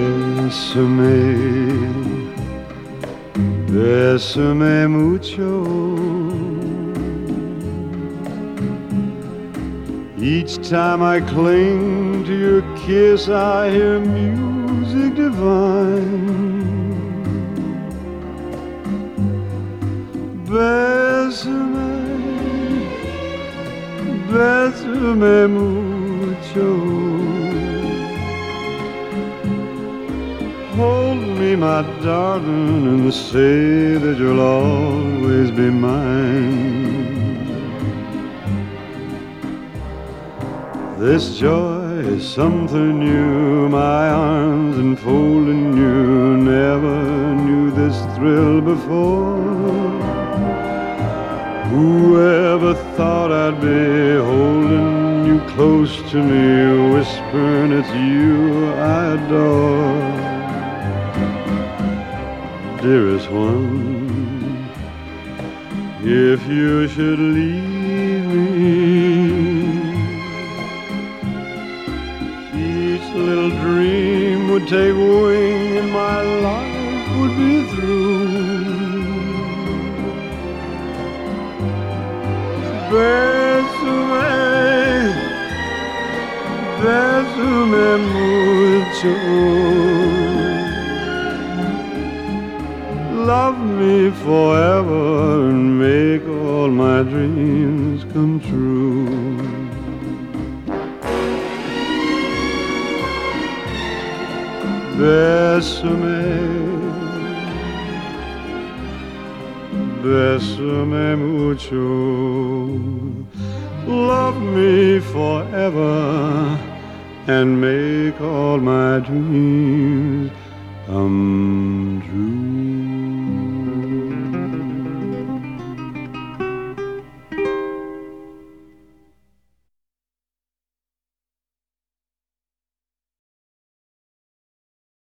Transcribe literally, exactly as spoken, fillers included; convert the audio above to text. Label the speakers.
Speaker 1: Bésame, bésame mucho. Each time I cling to your kiss, I hear music divine. Bésame, bésame mucho. Hold me, my darling, and say that you'll always be mine. This joy is something new, my arms enfolding you. Never knew this thrill before. Whoever thought I'd be holding you close to me, whispering it's you I adore. Dearest one, if you should leave me, each little dream would take wing and my life would be through. Bésame, bésame mucho. Love me forever and make all my dreams come true. Bésame, bésame mucho. Love me forever and make all my dreams come